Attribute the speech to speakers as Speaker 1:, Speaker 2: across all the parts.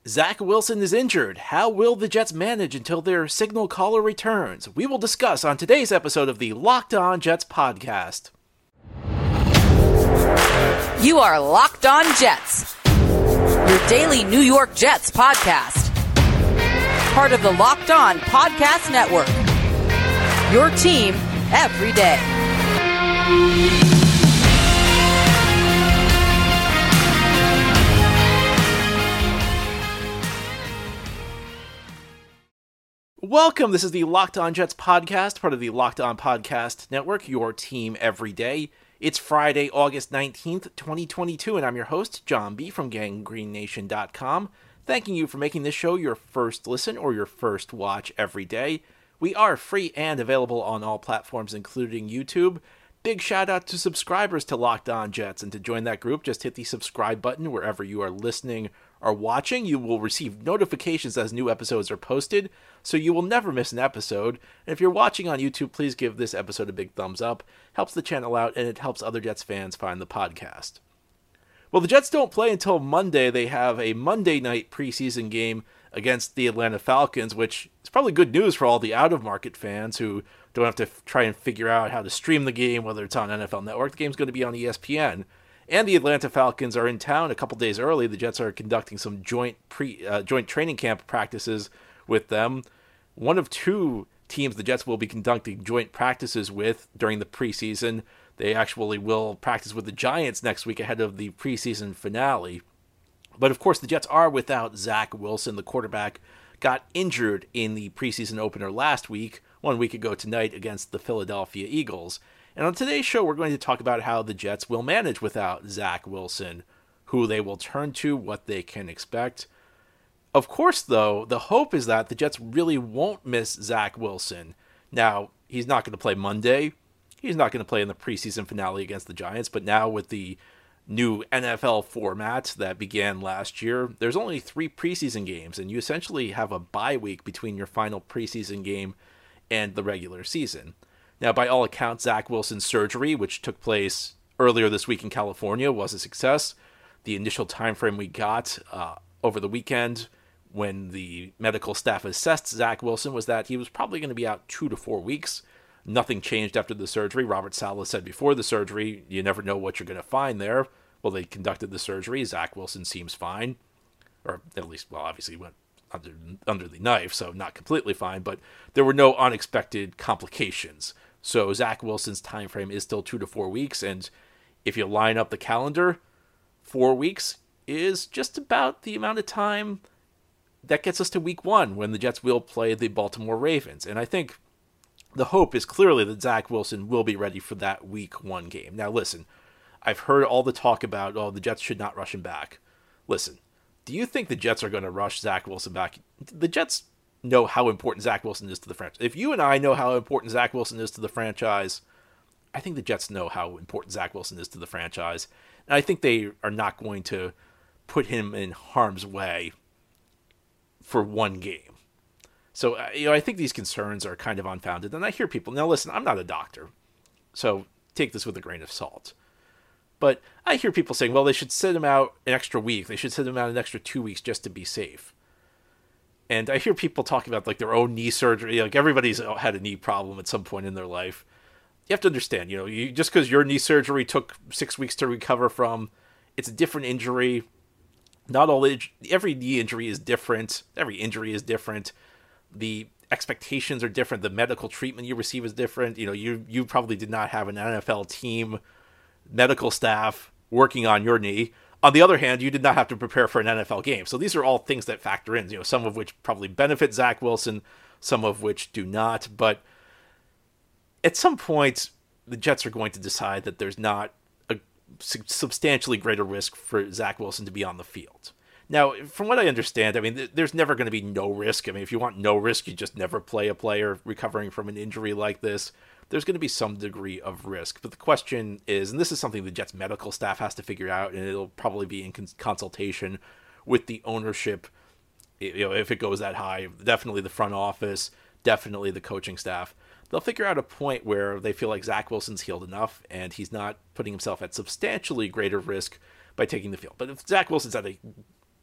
Speaker 1: Zach Wilson is injured. How will the Jets manage until their signal caller returns? We will discuss on today's episode of the Locked On Jets podcast.
Speaker 2: You are Locked On Jets, your daily New York Jets podcast. Part of the Locked On Podcast Network, your team every day.
Speaker 1: Welcome, this is the Locked On Jets podcast, part of the Locked On Podcast Network, your team every day. It's Friday, August 19th, 2022, and I'm your host, John B. from GanggreenNation.com, thanking you for making this show your first listen or your first watch every day. We are free and available on all platforms, including YouTube. Big shout out to subscribers to Locked On Jets, and to join that group, just hit the subscribe button wherever you are listening or watching. You will receive notifications as new episodes are posted, so you will never miss an episode. And if you're watching on YouTube, please give this episode a big thumbs up. Helps the channel out, and it helps other Jets fans find the podcast. Well, the Jets don't play until Monday. They have a Monday night preseason game against the Atlanta Falcons, which is probably good news for all the out-of-market fans who don't have to try and figure out how to stream the game, whether it's on NFL Network. The game's going to be on ESPN. And the Atlanta Falcons are in town a couple days early. The Jets are conducting some joint training camp practices with them. One of two teams the Jets will be conducting joint practices with during the preseason. They actually will practice with the Giants next week ahead of the preseason finale. But of course, the Jets are without Zach Wilson. The quarterback got injured in the preseason opener last week, 1 week ago tonight, against the Philadelphia Eagles. And on today's show, we're going to talk about how the Jets will manage without Zach Wilson, who they will turn to, what they can expect. Of course, though, the hope is that the Jets really won't miss Zach Wilson. Now, he's not going to play Monday. He's not going to play in the preseason finale against the Giants. But now with the new NFL format that began last year, there's only 3 preseason games, and you essentially have a bye week between your final preseason game and the regular season. Now, by all accounts, Zach Wilson's surgery, which took place earlier this week in California, was a success. The initial time frame we got over the weekend when the medical staff assessed Zach Wilson was that he was probably going to be out 2 to 4 weeks. Nothing changed after the surgery. Robert Saleh said before the surgery, you never know what you're going to find there. Well, they conducted the surgery. Zach Wilson seems fine. Or at least, well, obviously he went under the knife, so not completely fine, but there were no unexpected complications. So Zach Wilson's time frame is still 2 to 4 weeks, and if you line up the calendar, 4 weeks is just about the amount of time that gets us to week 1 when the Jets will play the Baltimore Ravens. And I think the hope is clearly that Zach Wilson will be ready for that week 1 game. Now listen, I've heard all the talk about, the Jets should not rush him back. Listen, do you think the Jets are going to rush Zach Wilson back? The Jets know how important Zach Wilson is to the franchise. If you and I know how important Zach Wilson is to the franchise, I think the Jets know how important Zach Wilson is to the franchise. And I think they are not going to put him in harm's way for 1 game. So, I think these concerns are kind of unfounded. And I hear people, now listen, I'm not a doctor, so take this with a grain of salt. But I hear people saying, well, they should sit him out an extra week. They should sit him out an extra 2 weeks just to be safe. And I hear people talking about their own knee surgery. Everybody's had a knee problem at some point in their life. You have to understand, just because your knee surgery took 6 weeks to recover from, it's a different injury. Every knee injury is different. Every injury is different. The expectations are different. The medical treatment you receive is different. You probably did not have an NFL team, medical staff working on your knee. On the other hand, you did not have to prepare for an NFL game. So these are all things that factor in, some of which probably benefit Zach Wilson, some of which do not. But at some point, the Jets are going to decide that there's not a substantially greater risk for Zach Wilson to be on the field. Now, from what I understand, there's never going to be no risk. If you want no risk, you just never play a player recovering from an injury like this. There's going to be some degree of risk. But the question is, and this is something the Jets medical staff has to figure out, and it'll probably be in consultation with the ownership, if it goes that high, definitely the front office, definitely the coaching staff. They'll figure out a point where they feel like Zach Wilson's healed enough, and he's not putting himself at substantially greater risk by taking the field. But if Zach Wilson's at a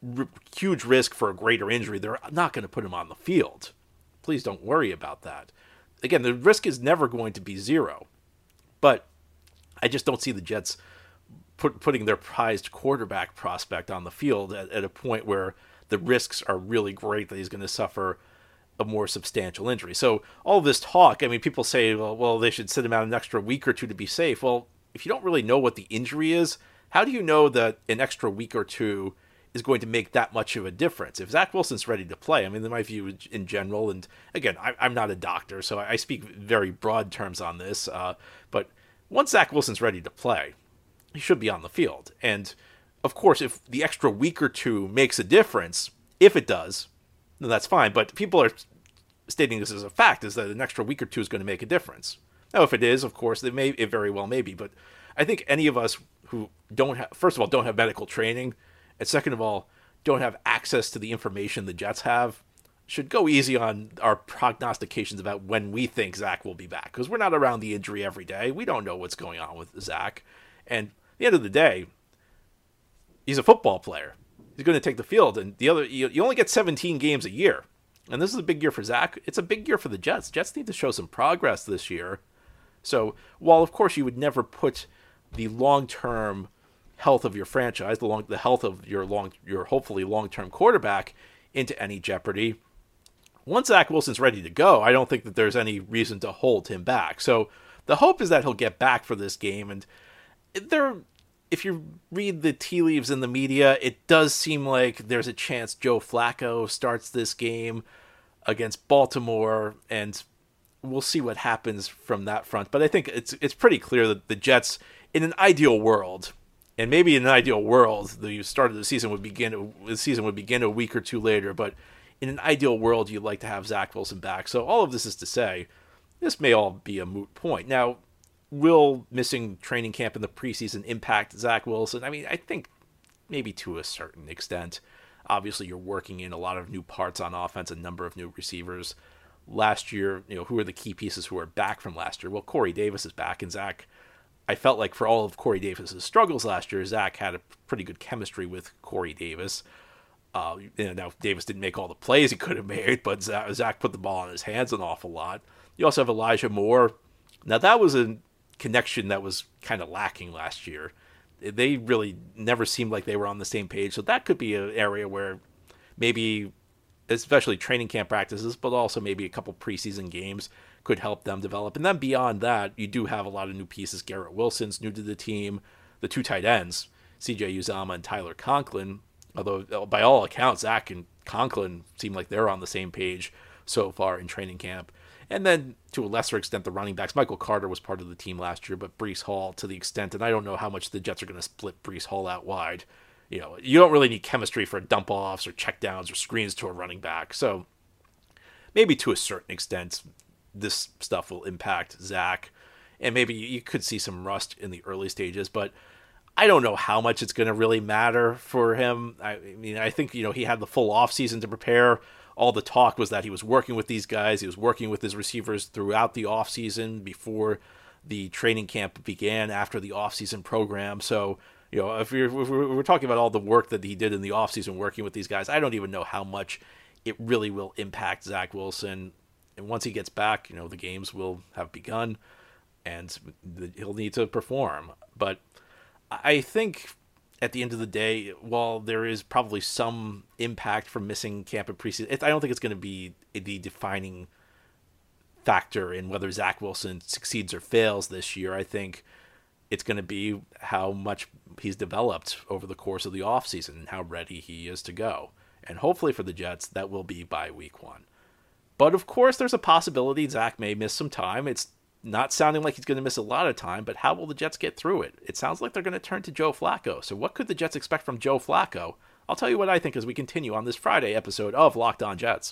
Speaker 1: huge risk for a greater injury, they're not going to put him on the field. Please don't worry about that. Again, the risk is never going to be zero. But I just don't see the Jets putting their prized quarterback prospect on the field at a point where the risks are really great that he's going to suffer a more substantial injury. So all this talk, I mean, people say, well, they should sit him out an extra week or two to be safe. Well, if you don't really know what the injury is, how do you know that an extra week or two is going to make that much of a difference? If Zach Wilson's ready to play, I mean, in my view in general, and again, I'm not a doctor, so I speak very broad terms on this, but once Zach Wilson's ready to play, he should be on the field. And of course, if the extra week or two makes a difference, if it does, then that's fine. But people are stating this as a fact, is that an extra week or two is going to make a difference. Now, if it is, of course, it very well may be. But I think any of us who first of all, don't have medical training, and second of all, don't have access to the information the Jets have, should go easy on our prognostications about when we think Zach will be back. Because we're not around the injury every day. We don't know what's going on with Zach. And at the end of the day, he's a football player. He's going to take the field. And you only get 17 games a year. And this is a big year for Zach. It's a big year for the Jets. Jets need to show some progress this year. So while, of course, you would never put the long-term health of your franchise, the health of your hopefully long-term quarterback into any jeopardy, once Zach Wilson's ready to go, I don't think that there's any reason to hold him back. So the hope is that he'll get back for this game. And if you read the tea leaves in the media, it does seem like there's a chance Joe Flacco starts this game against Baltimore, and we'll see what happens from that front. But I think it's pretty clear that the Jets, in an ideal world, and maybe in an ideal world, the start of the season would begin a week or two later, but in an ideal world, you'd like to have Zach Wilson back. So all of this is to say, this may all be a moot point. Now, will missing training camp in the preseason impact Zach Wilson? I mean, I think maybe to a certain extent. Obviously, you're working in a lot of new parts on offense, a number of new receivers. Last year, who are the key pieces who are back from last year? Well, Corey Davis is back, and Zach, I felt like for all of Corey Davis's struggles last year, Zach had a pretty good chemistry with Corey Davis. Now, Davis didn't make all the plays he could have made, but Zach put the ball in his hands an awful lot. You also have Elijah Moore. Now, that was a connection that was kind of lacking last year. They really never seemed like they were on the same page. So that could be an area where maybe, especially training camp practices, but also maybe a couple preseason games could help them develop. And then beyond that, you do have a lot of new pieces. Garrett Wilson's new to the team. The two tight ends, CJ Uzomah and Tyler Conklin, although by all accounts, Zach and Conklin seem like they're on the same page so far in training camp. And then, to a lesser extent, the running backs. Michael Carter was part of the team last year, but Breece Hall, to the extent, and I don't know how much the Jets are going to split Breece Hall out wide. You don't really need chemistry for dump-offs or checkdowns or screens to a running back. So maybe to a certain extent, this stuff will impact Zach. And maybe you could see some rust in the early stages, but I don't know how much it's going to really matter for him. I mean, I think, he had the full offseason to prepare. All the talk was that he was working with these guys. He was working with his receivers throughout the offseason before the training camp began, after the offseason program. So, if we're talking about all the work that he did in the offseason working with these guys, I don't even know how much it really will impact Zach Wilson. And once he gets back, the games will have begun and he'll need to perform. But I think at the end of the day, while there is probably some impact from missing camp and preseason, I don't think it's going to be the defining factor in whether Zach Wilson succeeds or fails this year. I think it's going to be how much he's developed over the course of the offseason and how ready he is to go. And hopefully for the Jets, that will be by week 1. But of course, there's a possibility Zach may miss some time. It's not sounding like he's going to miss a lot of time, but how will the Jets get through it? It sounds like they're going to turn to Joe Flacco. So what could the Jets expect from Joe Flacco? I'll tell you what I think as we continue on this Friday episode of Locked On Jets.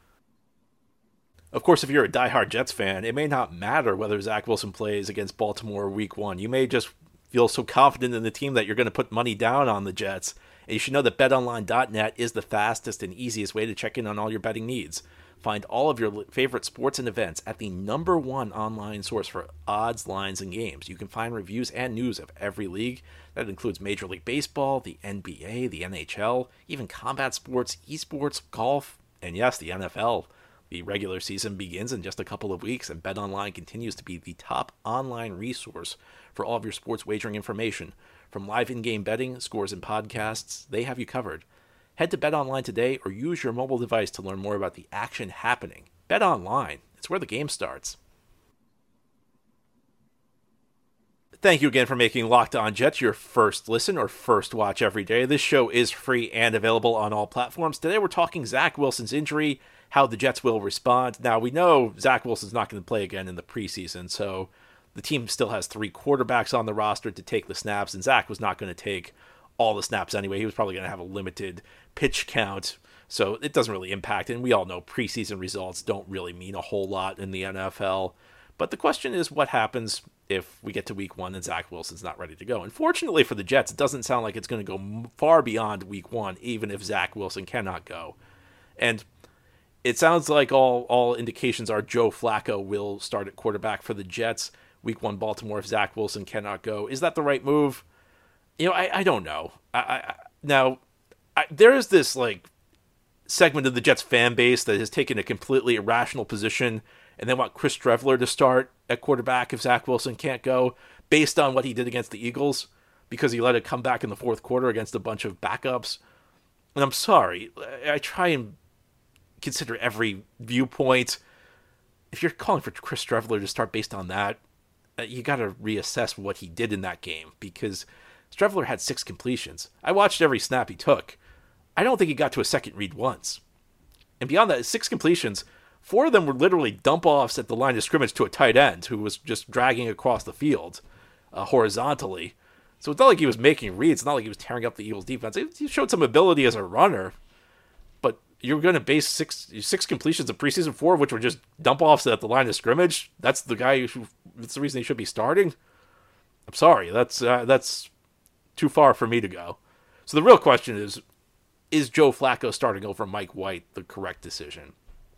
Speaker 1: Of course, if you're a diehard Jets fan, it may not matter whether Zach Wilson plays against Baltimore week 1. You may just feel so confident in the team that you're going to put money down on the Jets. And you should know that BetOnline.net is the fastest and easiest way to check in on all your betting needs. Find all of your favorite sports and events at the #1 online source for odds, lines, and games. You can find reviews and news of every league. That includes Major League Baseball, the NBA, the NHL, even combat sports, esports, golf, and yes, the NFL. The regular season begins in just a couple of weeks, and BetOnline continues to be the top online resource for all of your sports wagering information. From live in-game betting, scores, and podcasts, they have you covered. Head to BetOnline today or use your mobile device to learn more about the action happening. BetOnline, it's where the game starts. Thank you again for making Locked On Jets your first listen or first watch every day. This show is free and available on all platforms. Today we're talking Zach Wilson's injury, how the Jets will respond. Now, we know Zach Wilson's not going to play again in the preseason, so the team still has 3 quarterbacks on the roster to take the snaps, and Zach was not going to take all the snaps anyway. He was probably going to have a limited pitch count, so it doesn't really impact. And we all know preseason results don't really mean a whole lot in the NFL. But the question is, what happens if we get to week 1 and Zach Wilson's not ready to go? And fortunately for the Jets, it doesn't sound like it's going to go far beyond week 1, even if Zach Wilson cannot go. And it sounds like all indications are Joe Flacco will start at quarterback for the Jets. Week 1 Baltimore if Zach Wilson cannot go. Is that the right move? I don't know. There is this segment of the Jets fan base that has taken a completely irrational position and they want Chris Streveler to start at quarterback if Zach Wilson can't go, based on what he did against the Eagles, because he let it come back in the fourth quarter against a bunch of backups. And I'm sorry, I try and consider every viewpoint. If you're calling for Chris Streveler to start based on that, you got to reassess what he did in that game, because Streveler had 6 completions. I watched every snap he took. I don't think he got to a second read once. And beyond that, 6 completions, 4 of them were literally dump-offs at the line of scrimmage to a tight end who was just dragging across the field horizontally. So it's not like he was making reads. It's not like he was tearing up the Eagles' defense. He showed some ability as a runner. But you're going to base six completions of preseason 4, which were just dump-offs at the line of scrimmage? That's the guy that's the reason he should be starting? I'm sorry. That's too far for me to go. So the real question is Joe Flacco starting over Mike White the correct decision?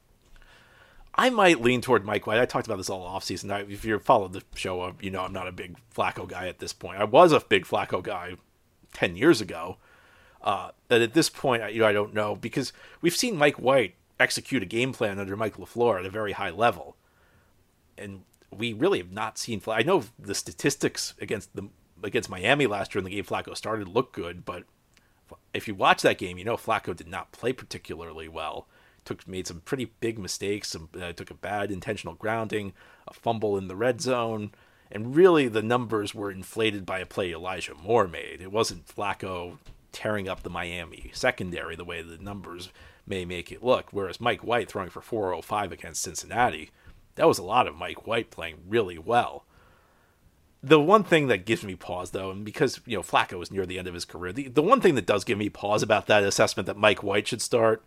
Speaker 1: I might lean toward Mike White. I talked about this all offseason. If you followed the show, you know I'm not a big Flacco guy at this point. I was a big Flacco guy 10 years ago. But at this point, I don't know, because we've seen Mike White execute a game plan under Mike LaFleur at a very high level. And we really have not seen Flacco. I know the statistics against Miami last year in the game Flacco started looked good, but if you watch that game, Flacco did not play particularly well. Made some pretty big mistakes. Took a bad intentional grounding, a fumble in the red zone, and really the numbers were inflated by a play Elijah Moore made. It wasn't Flacco tearing up the Miami secondary the way the numbers may make it look. Whereas Mike White throwing for 405 against Cincinnati, that was a lot of Mike White playing really well. The one thing that gives me pause, though, and because Flacco was near the end of his career, the one thing that does give me pause about that assessment that Mike White should start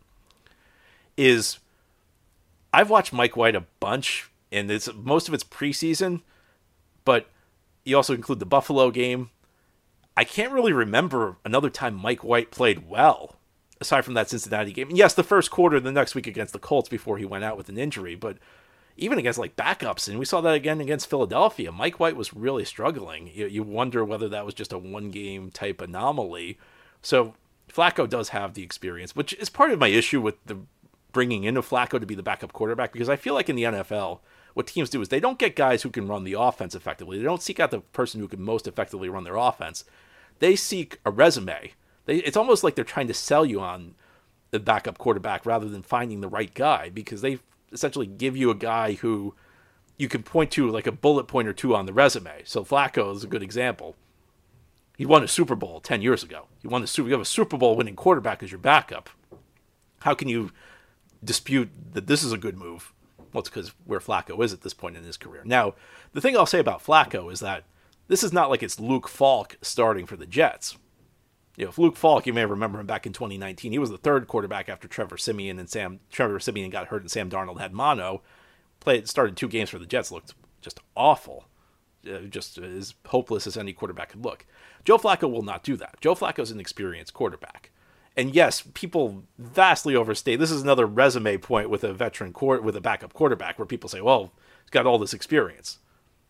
Speaker 1: is I've watched Mike White a bunch, and most of it's preseason, but you also include the Buffalo game. I can't really remember another time Mike White played well, aside from that Cincinnati game. And yes, the first quarter the next week against the Colts before he went out with an injury, but even against backups, and we saw that again against Philadelphia, Mike White was really struggling. You wonder whether that was just a one-game type anomaly. So Flacco does have the experience, which is part of my issue with the bringing in of Flacco to be the backup quarterback, because I feel like in the NFL, what teams do is they don't get guys who can run the offense effectively. They don't seek out the person who can most effectively run their offense. They seek a resume. It's almost like they're trying to sell you on the backup quarterback rather than finding the right guy, because they essentially give you a guy who you can point to like a bullet point or two on the resume. So Flacco is a good example. He won a Super Bowl 10 years ago. You have a Super Bowl winning quarterback as your backup. How can you dispute that this is a good move? Well, it's because where Flacco is at this point in his career. Now, the thing I'll say about Flacco is that this is not like it's Luke Falk starting for the Jets. If Luke Falk, you may remember him back in 2019, he was the third quarterback after Trevor Siemian got hurt and Sam Darnold had mono. Started 2 games for the Jets, looked just awful. Just as hopeless as any quarterback could look. Joe Flacco will not do that. Joe Flacco's an experienced quarterback. And yes, people vastly overstate. This is another resume point with a with a backup quarterback, where people say, well, he's got all this experience.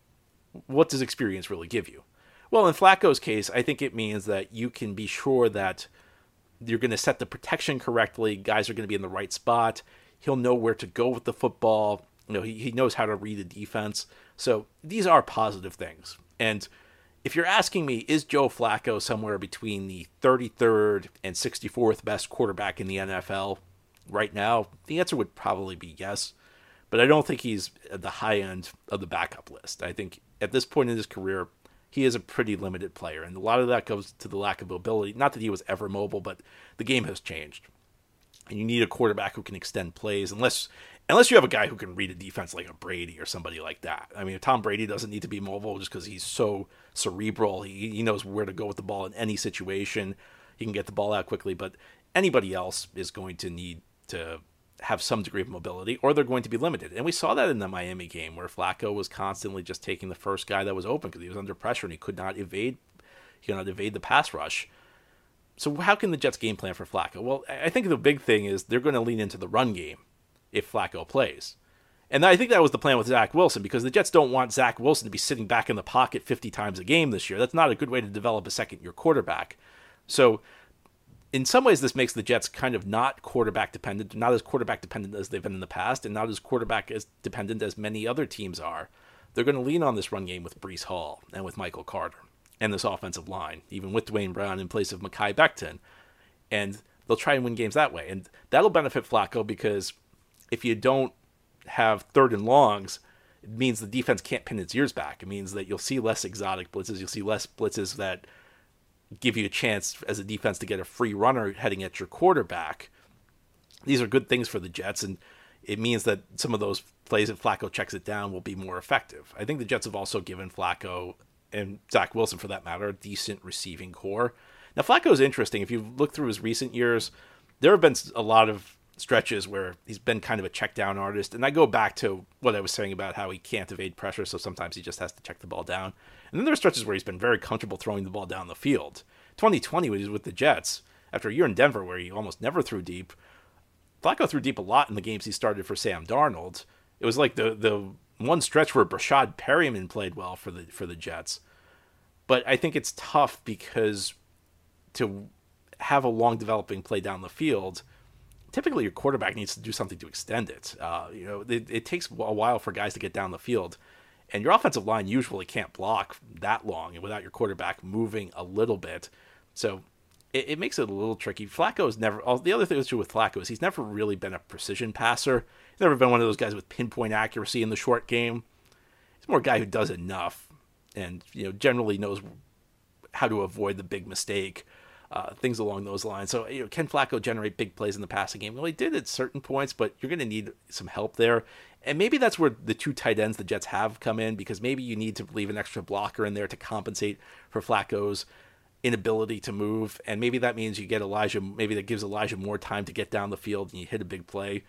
Speaker 1: What does experience really give you? Well, in Flacco's case, I think it means that you can be sure that you're going to set the protection correctly. Guys are going to be in the right spot. He'll know where to go with the football. He knows how to read a defense. So these are positive things. And if you're asking me, is Joe Flacco somewhere between the 33rd and 64th best quarterback in the NFL right now? The answer would probably be yes. But I don't think he's at the high end of the backup list. I think at this point in his career, he is a pretty limited player. And a lot of that goes to the lack of mobility. Not that he was ever mobile, but the game has changed. And you need a quarterback who can extend plays, unless you have a guy who can read a defense like a Brady or somebody like that. I mean, Tom Brady doesn't need to be mobile just because he's so cerebral. He knows where to go with the ball in any situation. He can get the ball out quickly, but anybody else is going to need to have some degree of mobility, or they're going to be limited. And we saw that in the Miami game, where Flacco was constantly just taking the first guy that was open because he was under pressure and he could not evade the pass rush. So how can the Jets game plan for Flacco? Well, I think the big thing is they're going to lean into the run game if Flacco plays. And I think that was the plan with Zach Wilson, because the Jets don't want Zach Wilson to be sitting back in the pocket 50 times a game this year. That's not a good way to develop a second-year quarterback. So in some ways, this makes the Jets kind of not quarterback dependent, not as quarterback dependent as they've been in the past, and not as quarterback as dependent as many other teams are. They're going to lean on this run game with Breece Hall and with Michael Carter and this offensive line, even with Dwayne Brown in place of Mekhi Becton. And they'll try and win games that way. And that'll benefit Flacco, because if you don't have third and longs, it means the defense can't pin its ears back. It means that you'll see less exotic blitzes. You'll see less blitzes that give you a chance as a defense to get a free runner heading at your quarterback. These are good things for the Jets, and it means that some of those plays, if Flacco checks it down, will be more effective. I think the Jets have also given Flacco, and Zach Wilson for that matter, a decent receiving core. Now, Flacco is interesting. If you look through his recent years, there have been a lot of stretches where he's been kind of a check down artist. And I go back to what I was saying about how he can't evade pressure, so sometimes he just has to check the ball down. And then there are stretches where he's been very comfortable throwing the ball down the field. 2020, when he was with the Jets, after a year in Denver where he almost never threw deep, Flacco threw deep a lot in the games he started for Sam Darnold. It was like the one stretch where Brashad Perryman played well for the Jets. But I think it's tough, because to have a long developing play down the field, typically your quarterback needs to do something to extend it. It takes a while for guys to get down the field, and your offensive line usually can't block that long and without your quarterback moving a little bit. So it makes it a little tricky. Flacco is never. The other thing that's true with Flacco is he's never really been a precision passer. He's never been one of those guys with pinpoint accuracy in the short game. He's more a guy who does enough, and generally knows how to avoid the big mistake. Things along those lines. So, can Flacco generate big plays in the passing game? Well, he did at certain points, but you're going to need some help there. And maybe that's where the two tight ends the Jets have come in, because maybe you need to leave an extra blocker in there to compensate for Flacco's inability to move. And maybe that means you get Elijah, maybe that gives Elijah more time to get down the field and you hit a big play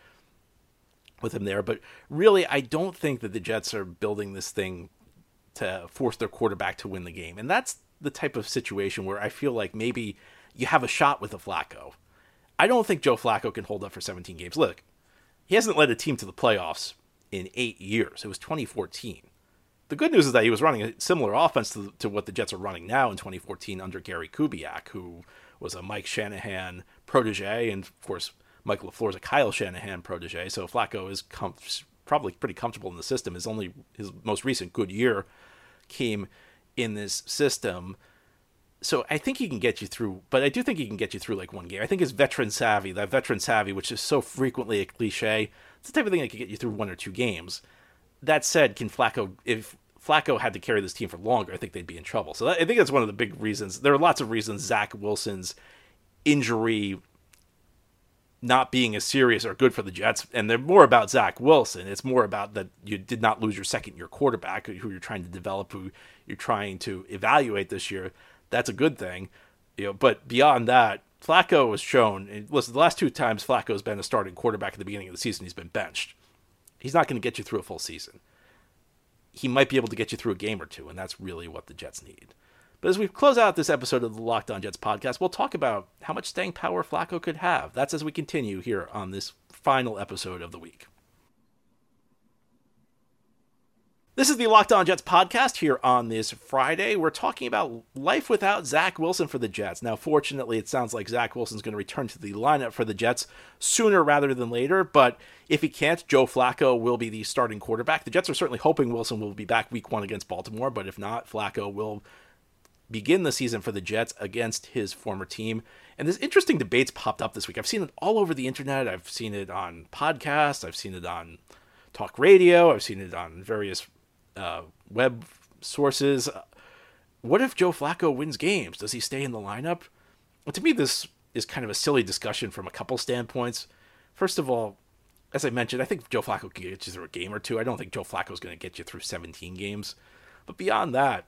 Speaker 1: with him there. But really, I don't think that the Jets are building this thing to force their quarterback to win the game. And that's the type of situation where I feel like maybe you have a shot with a Flacco. I don't think Joe Flacco can hold up for 17 games. Look, he hasn't led a team to the playoffs in 8 years. It was 2014. The good news is that he was running a similar offense to what the Jets are running now in 2014 under Gary Kubiak, who was a Mike Shanahan protege, and of course Michael LaFleur is a Kyle Shanahan protege. So Flacco is probably pretty comfortable in the system. His most recent good year came in this system. So I think he can get you through, but I do think he can get you through like one game. I think his veteran savvy, which is so frequently a cliche, it's the type of thing that can get you through one or two games. That said, if Flacco had to carry this team for longer, I think they'd be in trouble. So I think that's one of the big reasons. There are lots of reasons Zach Wilson's injury not being as serious or good for the Jets, and they're more about Zach Wilson. It's more about that you did not lose your second-year quarterback, who you're trying to develop, who you're trying to evaluate this year. That's a good thing, But beyond that, Flacco has shown. And listen, the last two times Flacco's been a starting quarterback at the beginning of the season, he's been benched. He's not going to get you through a full season. He might be able to get you through a game or two, and that's really what the Jets need. But as we close out this episode of the Locked On Jets podcast, we'll talk about how much staying power Flacco could have. That's as we continue here on this final episode of the week. This is the Locked On Jets podcast here on this Friday. We're talking about life without Zach Wilson for the Jets. Now, fortunately, it sounds like Zach Wilson's going to return to the lineup for the Jets sooner rather than later. But if he can't, Joe Flacco will be the starting quarterback. The Jets are certainly hoping Wilson will be back week 1 against Baltimore. But if not, Flacco will begin the season for the Jets against his former team. And there's interesting debates popped up this week. I've seen it all over the internet. I've seen it on podcasts. I've seen it on talk radio. I've seen it on various web sources. What if Joe Flacco wins games? Does he stay in the lineup? Well, to me, this is kind of a silly discussion from a couple standpoints. First of all, as I mentioned, I think Joe Flacco can get you through a game or two. I don't think Joe Flacco is going to get you through 17 games. But beyond that,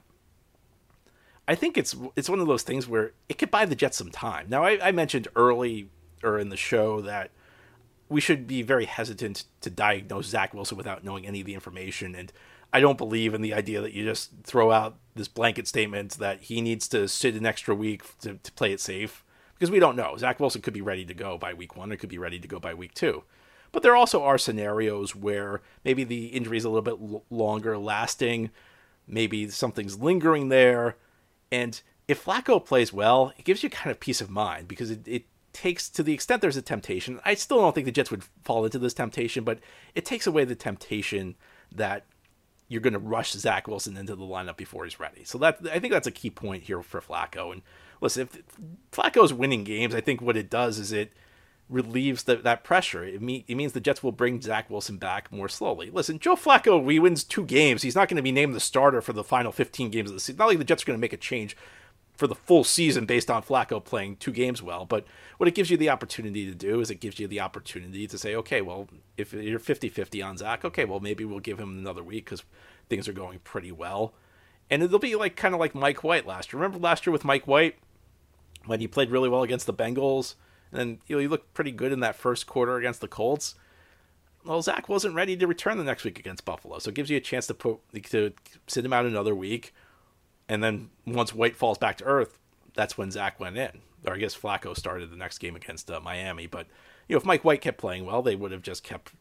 Speaker 1: I think it's one of those things where it could buy the Jets some time. Now, I mentioned earlier in the show that we should be very hesitant to diagnose Zach Wilson without knowing any of the information, and I don't believe in the idea that you just throw out this blanket statement that he needs to sit an extra week to play it safe, because we don't know. Zach Wilson could be ready to go by week 1, or could be ready to go by week 2. But there also are scenarios where maybe the injury is a little bit longer lasting, maybe something's lingering there, and if Flacco plays well, it gives you kind of peace of mind, because it takes, to the extent there's a temptation, I still don't think the Jets would fall into this temptation, but it takes away the temptation that you're going to rush Zach Wilson into the lineup before he's ready. So I think that's a key point here for Flacco. And listen, if Flacco's winning games, I think what it does is it relieves that pressure. It means the Jets will bring Zach Wilson back more slowly. Listen, Joe Flacco, he wins 2 games. He's not going to be named the starter for the final 15 games of the season. Not like the Jets are going to make a change for the full season based on Flacco playing 2 games well. But what it gives you the opportunity to do is it gives you the opportunity to say, okay, well, if you're 50-50 on Zach, okay, well, maybe we'll give him another week because things are going pretty well. And it'll be kind of like Mike White last year. Remember last year with Mike White when he played really well against the Bengals, and then he looked pretty good in that first quarter against the Colts? Well, Zach wasn't ready to return the next week against Buffalo, so it gives you a chance to sit him out another week. And then once White falls back to earth, that's when Zach went in. Or I guess Flacco started the next game against Miami. But if Mike White kept playing well, they would have just kept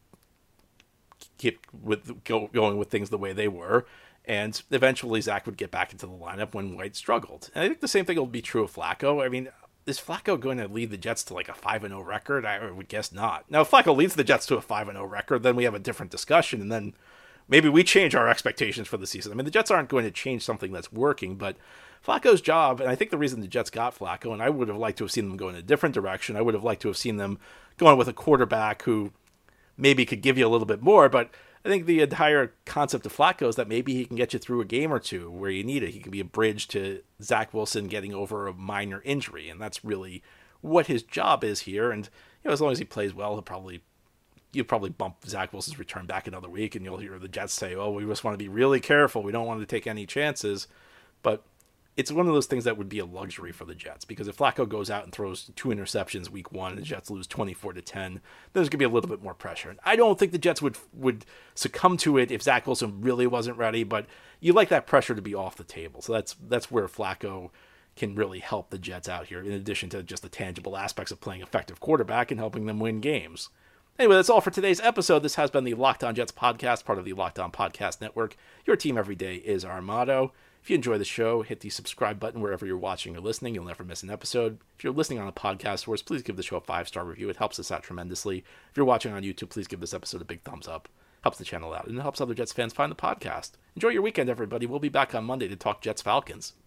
Speaker 1: going with things the way they were. And eventually Zach would get back into the lineup when White struggled. And I think the same thing will be true of Flacco. I mean, is Flacco going to lead the Jets to a 5-0 record? I would guess not. Now, if Flacco leads the Jets to a 5-0 record, then we have a different discussion, and then maybe we change our expectations for the season. I mean, the Jets aren't going to change something that's working, but Flacco's job, and I think the reason the Jets got Flacco, and I would have liked to have seen them go in a different direction. I would have liked to have seen them going with a quarterback who maybe could give you a little bit more, but I think the entire concept of Flacco is that maybe he can get you through a game or two where you need it. He can be a bridge to Zach Wilson getting over a minor injury, and that's really what his job is here. And as long as he plays well, you'll probably bump Zach Wilson's return back another week, and you'll hear the Jets say, oh, we just want to be really careful. We don't want to take any chances. But it's one of those things that would be a luxury for the Jets, because if Flacco goes out and throws 2 interceptions week 1 and the Jets lose 24-10, then there's going to be a little bit more pressure. And I don't think the Jets would succumb to it if Zach Wilson really wasn't ready, but you like that pressure to be off the table. So that's where Flacco can really help the Jets out here, in addition to just the tangible aspects of playing effective quarterback and helping them win games. Anyway, that's all for today's episode. This has been the Locked On Jets podcast, part of the Locked On Podcast Network. Your team every day is our motto. If you enjoy the show, hit the subscribe button wherever you're watching or listening. You'll never miss an episode. If you're listening on a podcast source, please give the show a 5-star review. It helps us out tremendously. If you're watching on YouTube, please give this episode a big thumbs up. Helps the channel out, and it helps other Jets fans find the podcast. Enjoy your weekend, everybody. We'll be back on Monday to talk Jets-Falcons.